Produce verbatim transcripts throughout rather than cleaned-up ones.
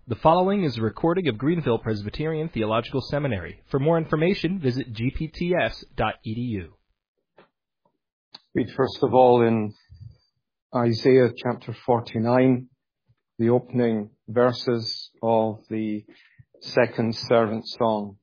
The following is a recording of Greenville Presbyterian Theological Seminary. For more information, visit g p t s dot e d u. Read first of all in Isaiah chapter forty-nine, the opening verses of the second servant song.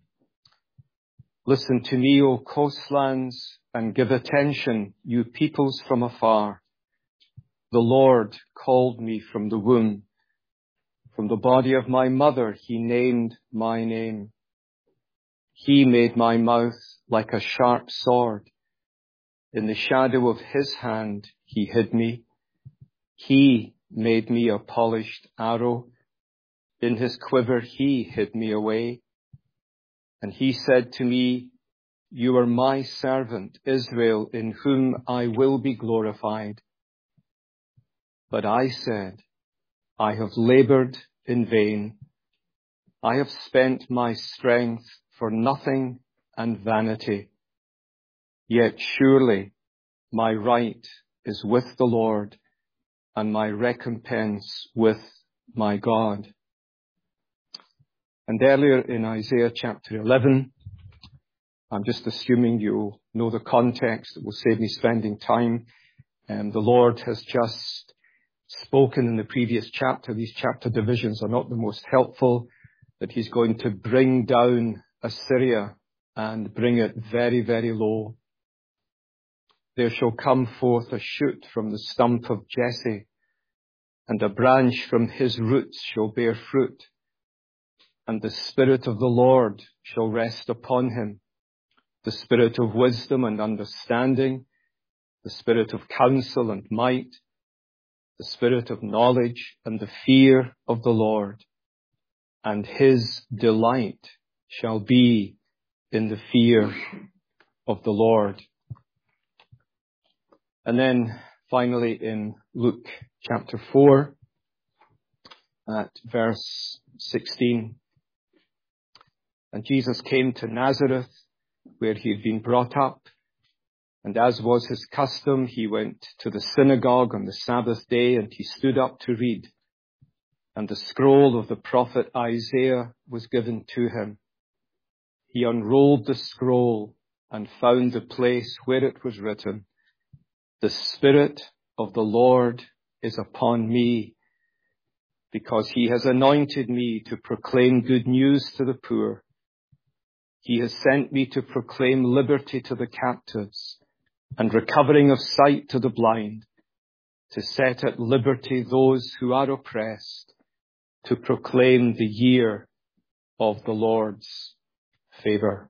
Listen to me, O coastlands, and give attention, you peoples from afar. The Lord called me from the womb. From the body of my mother, he named my name. He made my mouth like a sharp sword. In the shadow of his hand, he hid me. He made me a polished arrow. In his quiver, he hid me away. And he said to me, you are my servant, Israel, in whom I will be glorified. But I said, I have labored in vain. I have spent my strength for nothing and vanity. Yet surely my right is with the Lord, and my recompense with my God. And earlier in Isaiah chapter eleven, I'm just assuming you know the context. It will save me spending time. And the Lord has just spoken in the previous chapter. These chapter divisions are not the most helpful, that he's going to bring down Assyria and bring it very, very low. There shall come forth a shoot from the stump of Jesse, and a branch from his roots shall bear fruit. And the Spirit of the Lord shall rest upon him, the Spirit of wisdom and understanding, the Spirit of counsel and might, the Spirit of knowledge and the fear of the Lord. And his delight shall be in the fear of the Lord. And then finally in Luke chapter four at verse sixteen. And Jesus came to Nazareth, where he had been brought up. And as was his custom, he went to the synagogue on the Sabbath day, and he stood up to read. And the scroll of the prophet Isaiah was given to him. He unrolled the scroll and found the place where it was written, the Spirit of the Lord is upon me, because he has anointed me to proclaim good news to the poor. He has sent me to proclaim liberty to the captives and recovering of sight to the blind, to set at liberty those who are oppressed, to proclaim the year of the Lord's favor.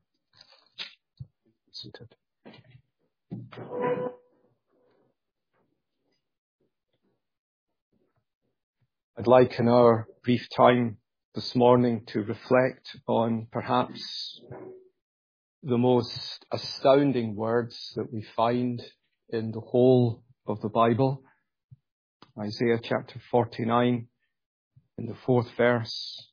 I'd like in our brief time this morning to reflect on perhaps the most astounding words that we find in the whole of the Bible. Isaiah chapter forty-nine, in the fourth verse.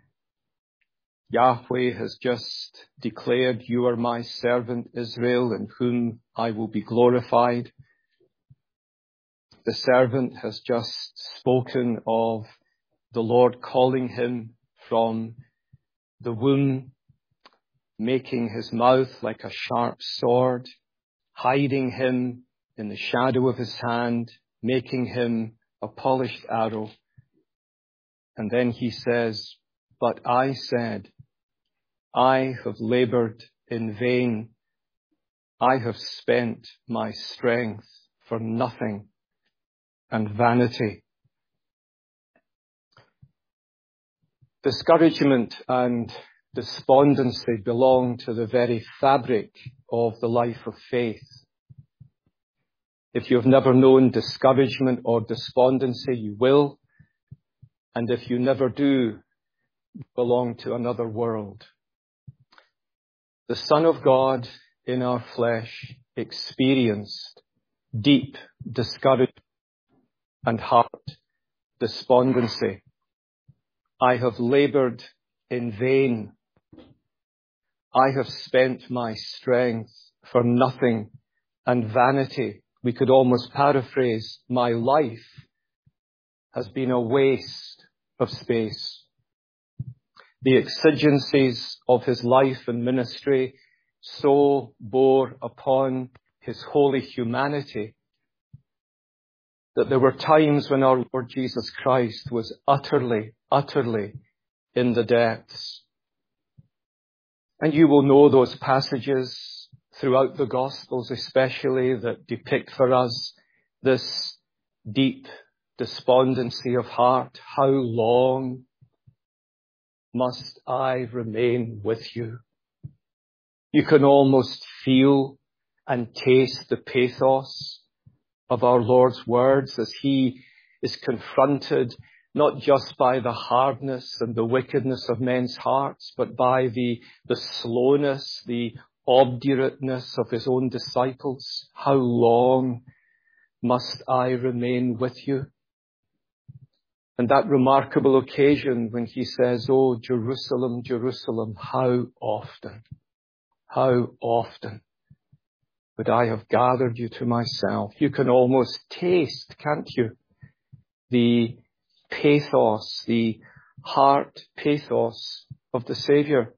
Yahweh has just declared, you are my servant Israel, in whom I will be glorified. The servant has just spoken of the Lord calling him from the womb, making his mouth like a sharp sword, hiding him in the shadow of his hand, making him a polished arrow. And then he says, but I said, I have labored in vain. I have spent my strength for nothing and vanity. Discouragement and despondency belong to the very fabric of the life of faith. If you've never known discouragement or despondency, you will. And if you never do, you belong to another world. The Son of God in our flesh experienced deep discouragement and heart despondency. I have labored in vain. I have spent my strength for nothing and vanity. We could almost paraphrase, my life has been a waste of space. The exigencies of his life and ministry so bore upon his holy humanity that there were times when our Lord Jesus Christ was utterly, utterly in the depths. And you will know those passages throughout the Gospels especially that depict for us this deep despondency of heart. How long must I remain with you? You can almost feel and taste the pathos of our Lord's words as he is confronted not just by the hardness and the wickedness of men's hearts, but by the, the slowness, the obdurateness of his own disciples. How long must I remain with you? And that remarkable occasion when he says, "Oh, Jerusalem, Jerusalem, how often, how often would I have gathered you to myself?" You can almost taste, can't you, the pathos, the heart pathos of the Savior.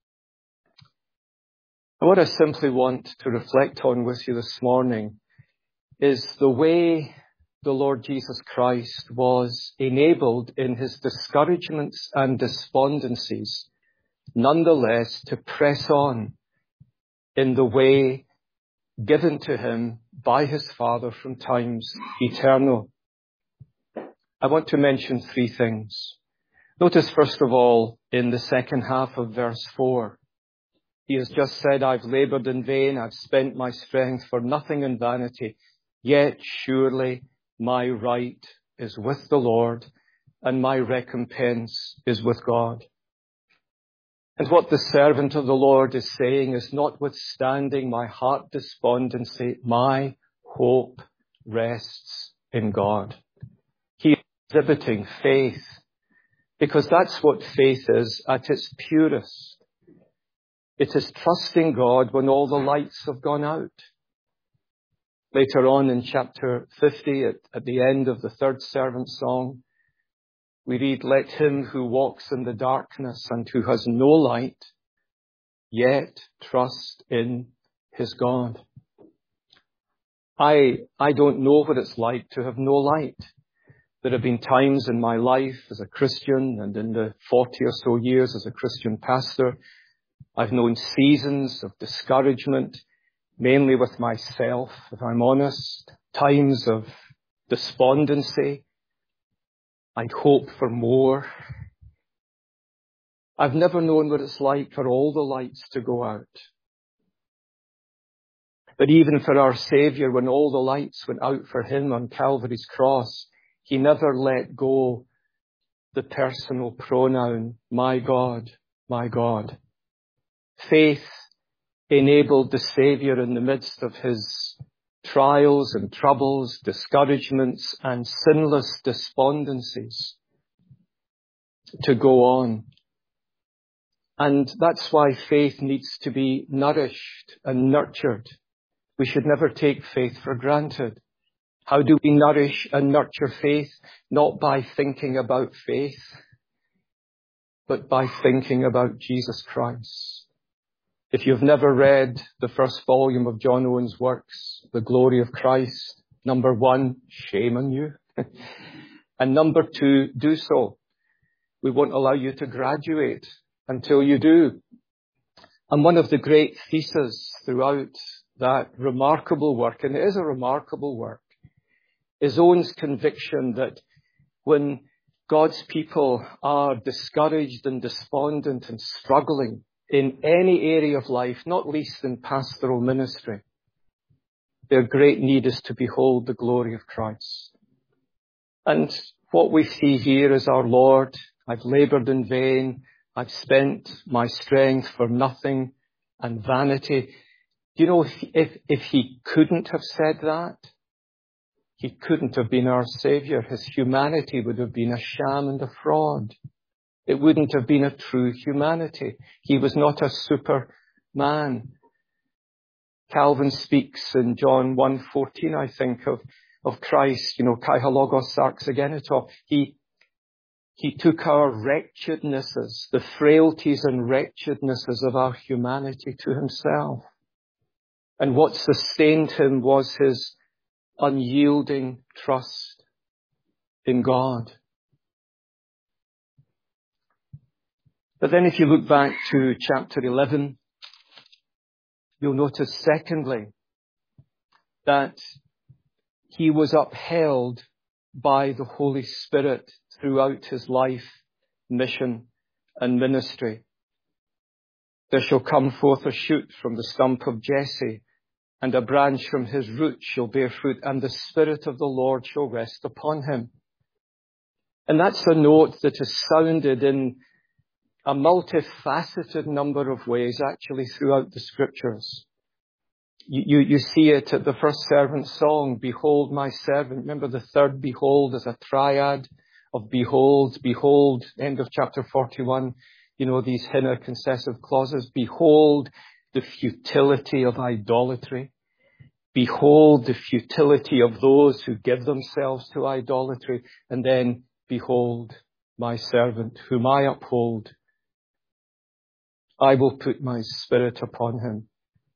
And what I simply want to reflect on with you this morning is the way the Lord Jesus Christ was enabled in his discouragements and despondencies, nonetheless, to press on in the way given to him by his Father from times eternal. I want to mention three things. Notice, first of all, in the second half of verse four, he has just said, "I've labored in vain, I've spent my strength for nothing in vanity, yet surely my right is with the Lord, and my recompense is with God." And what the servant of the Lord is saying is, notwithstanding my heart despondency, my hope rests in God. He is exhibiting faith, because that's what faith is at its purest. It is trusting God when all the lights have gone out. Later on in chapter fifty, at, at the end of the third servant song, we read, "Let him who walks in the darkness and who has no light, yet trust in his God." I, I don't know what it's like to have no light. There have been times in my life as a Christian and in the forty or so years as a Christian pastor, I've known seasons of discouragement, mainly with myself, if I'm honest, times of despondency. I'd hope for more. I've never known what it's like for all the lights to go out. But even for our Savior, when all the lights went out for him on Calvary's cross, he never let go the personal pronoun, "my God, my God." Faith enabled the Savior in the midst of his trials and troubles, discouragements and sinless despondencies to go on. And that's why faith needs to be nourished and nurtured. We should never take faith for granted. How do we nourish and nurture faith? Not by thinking about faith, but by thinking about Jesus Christ. If you've never read the first volume of John Owen's works, The Glory of Christ, number one, shame on you. And number two, do so. We won't allow you to graduate until you do. And one of the great theses throughout that remarkable work, and it is a remarkable work, is Owen's conviction that when God's people are discouraged and despondent and struggling in any area of life, not least in pastoral ministry, their great need is to behold the glory of Christ. And what we see here is our Lord, "I've labored in vain, I've spent my strength for nothing and vanity." Do you know, if, if, if he couldn't have said that, he couldn't have been our Savior. His humanity would have been a sham and a fraud. It wouldn't have been a true humanity. He was not a superman. Calvin speaks in John one fourteen, I think, of, of Christ, you know, kai ho logos sarx ageneto. He, He took our wretchednesses, the frailties and wretchednesses of our humanity to himself. And what sustained him was his unyielding trust in God. But then if you look back to chapter eleven, you'll notice secondly that he was upheld by the Holy Spirit throughout his life, mission, and ministry. There shall come forth a shoot from the stump of Jesse, and a branch from his root shall bear fruit, and the Spirit of the Lord shall rest upon him. And that's a note that is sounded in a multifaceted number of ways, actually, throughout the Scriptures. You, you, you see it at the first servant song, Behold my servant. Remember the third behold is a triad of behold, behold, end of chapter forty-one. You know, these hina concessive clauses. Behold the futility of idolatry. Behold the futility of those who give themselves to idolatry. And then, behold my servant, whom I uphold. I will put my Spirit upon him.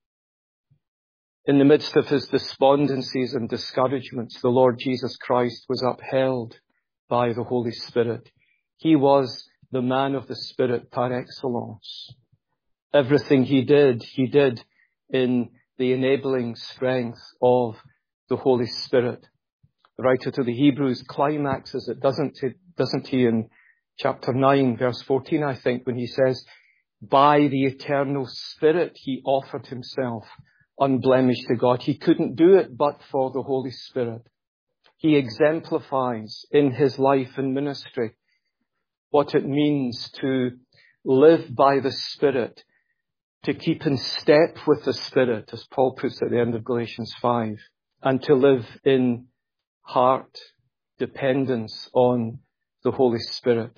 In the midst of his despondencies and discouragements, the Lord Jesus Christ was upheld by the Holy Spirit. He was the man of the Spirit par excellence. Everything he did, he did in the enabling strength of the Holy Spirit. The writer to the Hebrews climaxes it, doesn't he, doesn't he in chapter nine, verse fourteen, I think, when he says, by the eternal Spirit he offered himself unblemished to God. He couldn't do it but for the Holy Spirit. He exemplifies in his life and ministry what it means to live by the Spirit, to keep in step with the Spirit, as Paul puts at the end of Galatians five, and to live in heart dependence on the Holy Spirit.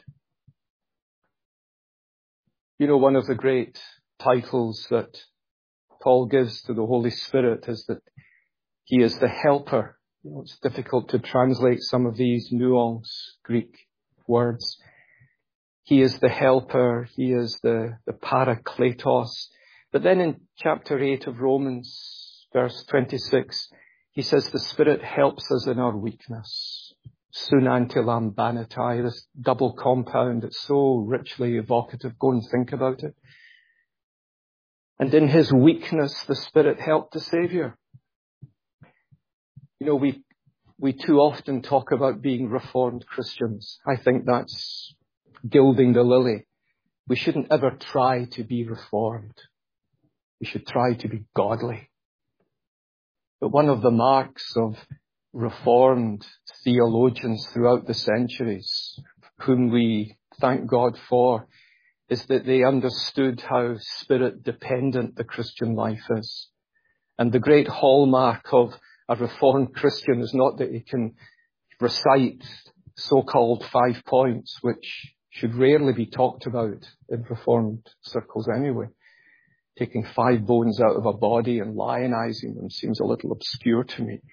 You know, one of the great titles that Paul gives to the Holy Spirit is that he is the helper. You know, it's difficult to translate some of these nuanced Greek words. He is the helper. He is the, the parakletos. But then in chapter eight of Romans, verse twenty-six, he says the Spirit helps us in our weakness. Sunantilambanatai, this double compound, it's so richly evocative. Go and think about it. And in his weakness, the Spirit helped the Savior. You know, we, we too often talk about being Reformed Christians. I think that's gilding the lily. We shouldn't ever try to be Reformed. We should try to be godly. But one of the marks of Reformed theologians throughout the centuries, whom we thank God for, is that they understood how Spirit-dependent the Christian life is. And the great hallmark of a Reformed Christian is not that he can recite so-called five points, which should rarely be talked about in Reformed circles anyway. Taking five bones out of a body and lionizing them seems a little obscure to me.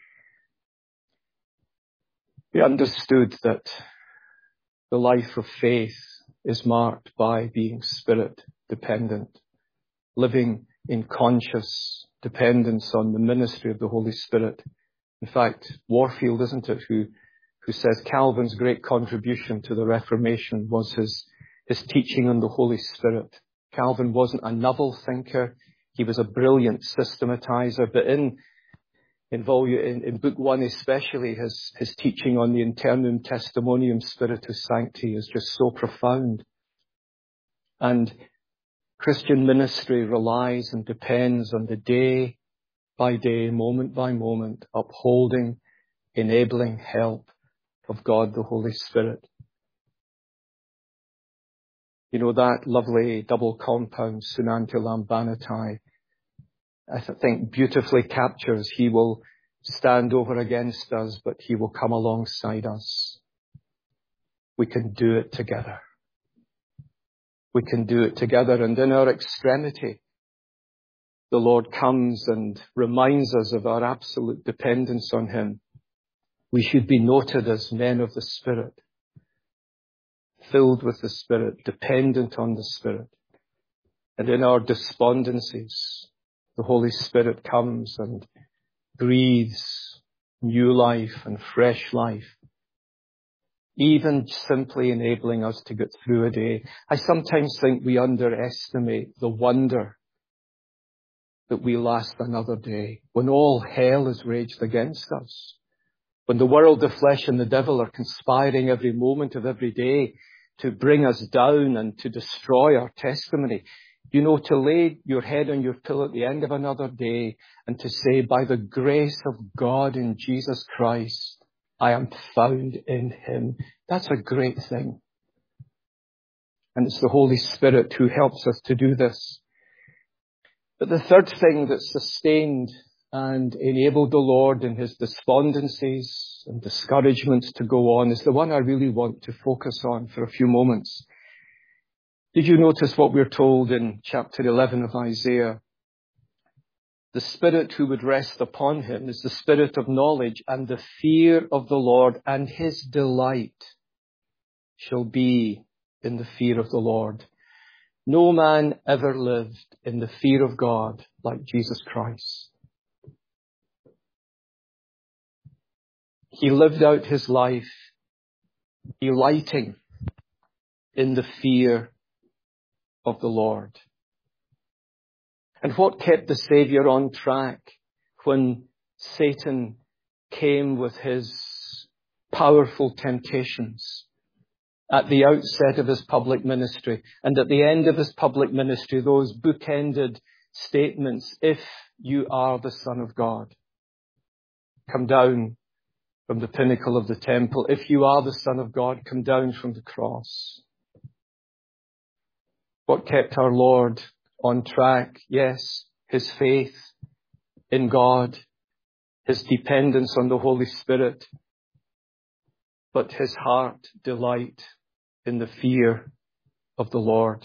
They understood that the life of faith is marked by being Spirit dependent, living in conscious dependence on the ministry of the Holy Spirit. In fact, Warfield, isn't it, who, who says Calvin's great contribution to the Reformation was his, his teaching on the Holy Spirit. Calvin wasn't a novel thinker. He was a brilliant systematizer, but in In volume, in, in book one especially, his, his teaching on the Internum Testimonium Spiritus Sancti is just so profound. And Christian ministry relies and depends on the day by day, moment by moment, upholding, enabling help of God the Holy Spirit. You know, that lovely double compound, Sunantilambanatai, I think beautifully captures, he will stand over against us, but he will come alongside us. We can do it together. We can do it together. And in our extremity, the Lord comes and reminds us of our absolute dependence on him. We should be noted as men of the Spirit, filled with the Spirit, dependent on the Spirit. And in our despondencies, the Holy Spirit comes and breathes new life and fresh life, even simply enabling us to get through a day. I sometimes think we underestimate the wonder that we last another day when all hell is raged against us, when the world, the flesh, and the devil are conspiring every moment of every day to bring us down and to destroy our testimony. You know, to lay your head on your pillow at the end of another day and to say, by the grace of God in Jesus Christ, I am found in Him. That's a great thing. And it's the Holy Spirit who helps us to do this. But the third thing that sustained and enabled the Lord in His despondencies and discouragements to go on is the one I really want to focus on for a few moments. Did you notice what we're told in chapter eleven of Isaiah? The Spirit who would rest upon Him is the Spirit of knowledge and the fear of the Lord, and His delight shall be in the fear of the Lord. No man ever lived in the fear of God like Jesus Christ. He lived out His life delighting in the fear of the Lord. And what kept the Saviour on track when Satan came with his powerful temptations at the outset of His public ministry and at the end of His public ministry, those bookended statements, if you are the Son of God, come down from the pinnacle of the temple. If you are the Son of God, come down from the cross. What kept our Lord on track? Yes, His faith in God, His dependence on the Holy Spirit, but His heart delight in the fear of the Lord.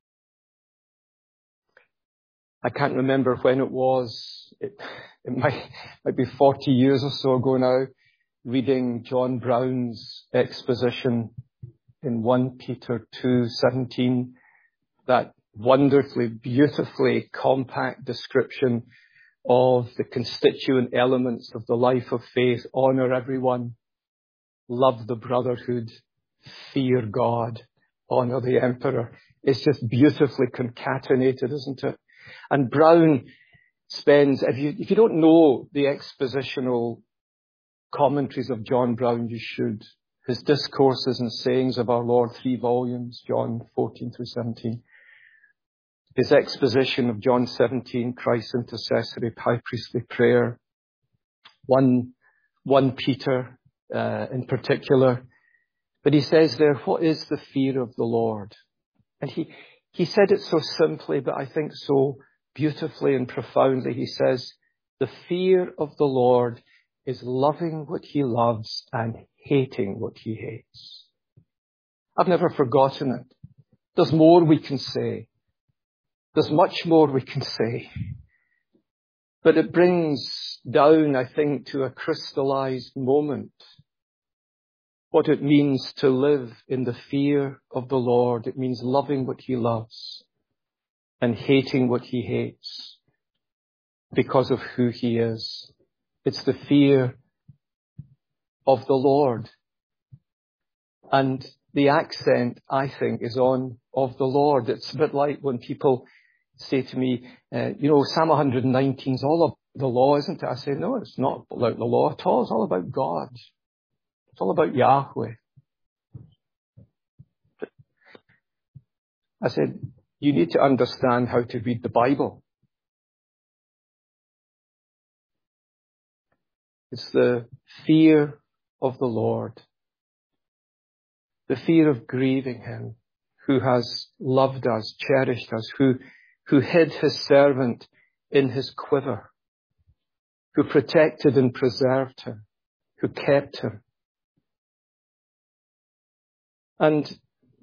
I can't remember when it was. It, it might, might be forty years or so ago now, reading John Brown's exposition in First Peter two seventeen, that wonderfully, beautifully compact description of the constituent elements of the life of faith. Honor everyone, love the brotherhood, fear God, honor the emperor. It's just beautifully concatenated, isn't it? And Brown spends, if you, if you don't know the expositional commentaries of John Brown, you should. His Discourses and Sayings of Our Lord, three volumes, John fourteen through seventeen. His exposition of John seventeen, Christ's intercessory high priestly prayer. One, one Peter uh, in particular. But he says there, what is the fear of the Lord? And he, he said it so simply, but I think so beautifully and profoundly. He says, the fear of the Lord is loving what He loves and hating what He hates. I've never forgotten it. There's more we can say. There's much more we can say. But it brings down, I think, to a crystallized moment what it means to live in the fear of the Lord. It means loving what He loves and hating what He hates because of who He is. It's the fear of the Lord. And the accent, I think, is on of the Lord. It's a bit like when people say to me, uh, you know, Psalm one nineteen is all of the law, isn't it? I say, no, it's not about the law at all. It's all about God. It's all about Yahweh. I said, you need to understand how to read the Bible. It's the fear of the Lord. The fear of grieving Him, who has loved us, cherished us, who, who hid His servant in His quiver, who protected and preserved Him, who kept Him. And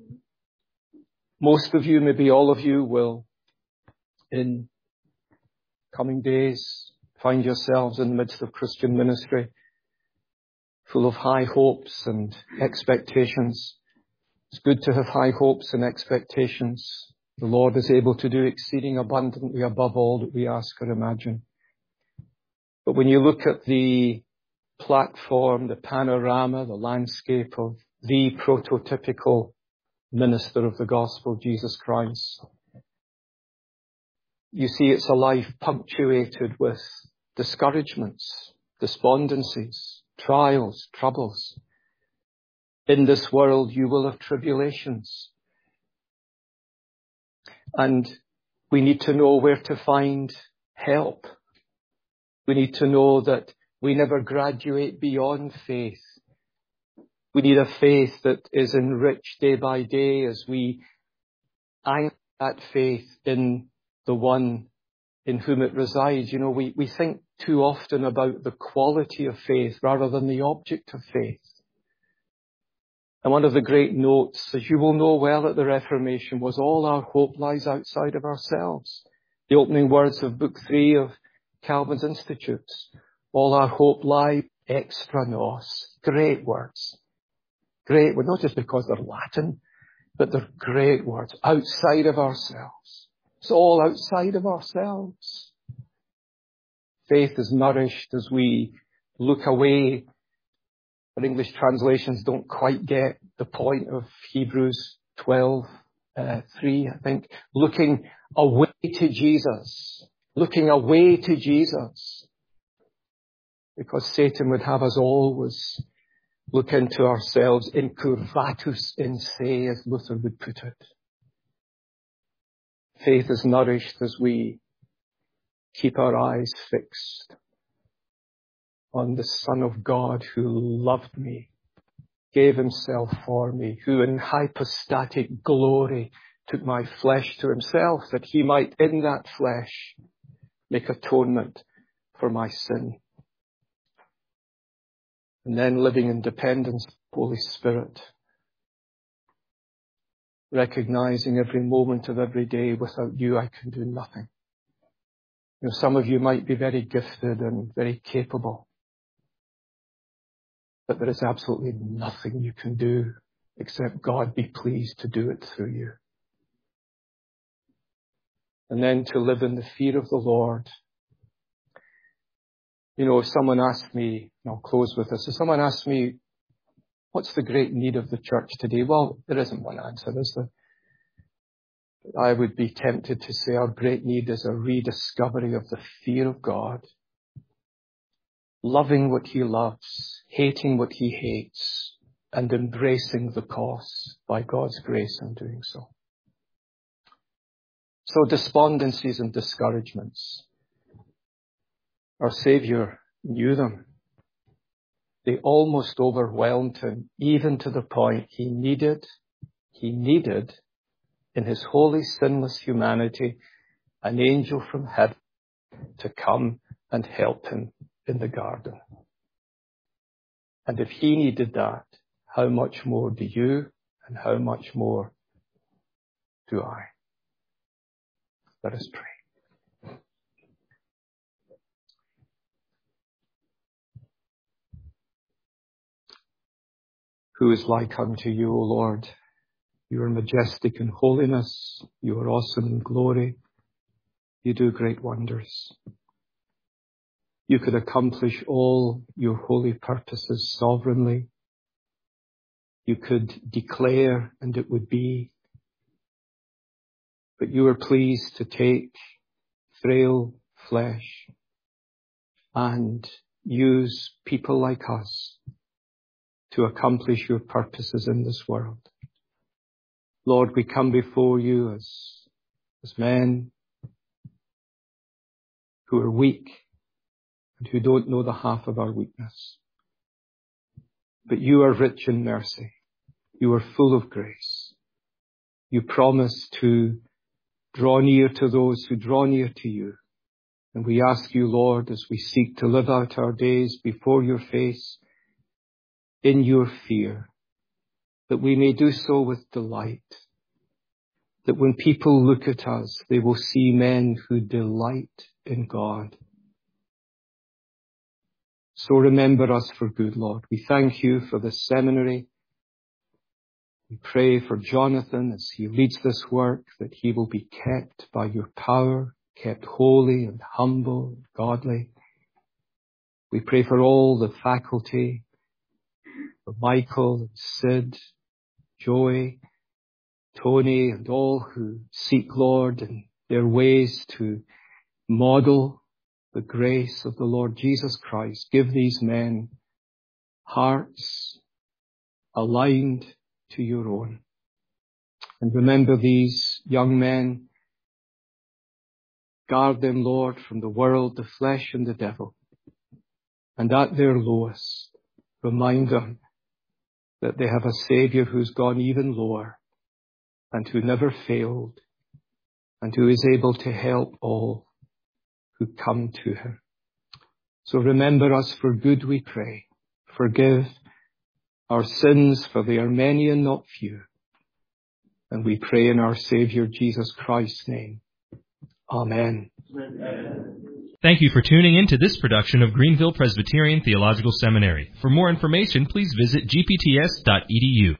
most of you, maybe all of you, will, in coming days, find yourselves in the midst of Christian ministry, full of high hopes and expectations. It's good to have high hopes and expectations. The Lord is able to do exceeding abundantly above all that we ask or imagine. But when you look at the platform, the panorama, the landscape of the prototypical minister of the gospel, Jesus Christ, you see it's a life punctuated with discouragements, despondencies, trials, troubles. In this world you will have tribulations. And we need to know where to find help. We need to know that we never graduate beyond faith. We need a faith that is enriched day by day as we anchor that faith in the one in whom it resides. You know, we, we think too often about the quality of faith rather than the object of faith. And one of the great notes, as you will know well at the Reformation, was all our hope lies outside of ourselves. The opening words of Book three of Calvin's Institutes. All our hope lies extra nos. Great words. Great words, not just because they're Latin, but they're great words. Outside of ourselves. It's all outside of ourselves. Faith is nourished as we look away. But English translations don't quite get the point of Hebrews twelve, uh, three, I think. Looking away to Jesus. Looking away to Jesus. Because Satan would have us always look into ourselves, incurvatus in se, as Luther would put it. Faith is nourished as we keep our eyes fixed on the Son of God who loved me, gave himself for me, who in hypostatic glory took my flesh to himself, that he might in that flesh make atonement for my sin. And then living in dependence of the Holy Spirit, recognizing every moment of every day, without you I can do nothing. You know, some of you might be very gifted and very capable, but there is absolutely nothing you can do except God be pleased to do it through you. And then to live in the fear of the Lord. You know, if someone asked me, and I'll close with this, if someone asked me, what's the great need of the church today? Well, there isn't one answer, is there? I would be tempted to say our great need is a rediscovery of the fear of God. Loving what he loves, hating what he hates, and embracing the cost by God's grace in doing so. So despondencies and discouragements. Our Saviour knew them. They almost overwhelmed him, even to the point he needed, he needed, in his holy, sinless humanity, an angel from heaven to come and help him in the garden. And if he needed that, how much more do you, and how much more do I? Let us pray. Who is like unto you, O Lord? You are majestic in holiness. You are awesome in glory. You do great wonders. You could accomplish all your holy purposes sovereignly. You could declare and it would be. But you are pleased to take frail flesh and use people like us to accomplish your purposes in this world. Lord, we come before you as, as men who are weak and who don't know the half of our weakness. But you are rich in mercy. You are full of grace. You promise to draw near to those who draw near to you. And we ask you, Lord, as we seek to live out our days before your face, in your fear, that we may do so with delight. That when people look at us, they will see men who delight in God. So remember us for good, Lord. We thank you for the seminary. We pray for Jonathan as he leads this work, that he will be kept by your power, kept holy and humble and godly. We pray for all the faculty, for Michael and Sid, Joey, Tony, and all who seek, Lord, in their ways to model the grace of the Lord Jesus Christ. Give these men hearts aligned to your own. And remember these young men. Guard them, Lord, from the world, the flesh, and the devil. And at their lowest, remind them that they have a Savior who's gone even lower and who never failed and who is able to help all who come to him. So remember us for good, we pray. Forgive our sins, for they are many and not few. And we pray in our Savior Jesus Christ's name. Amen. Thank you for tuning in to this production of Greenville Presbyterian Theological Seminary. For more information, please visit g p t s dot e d u.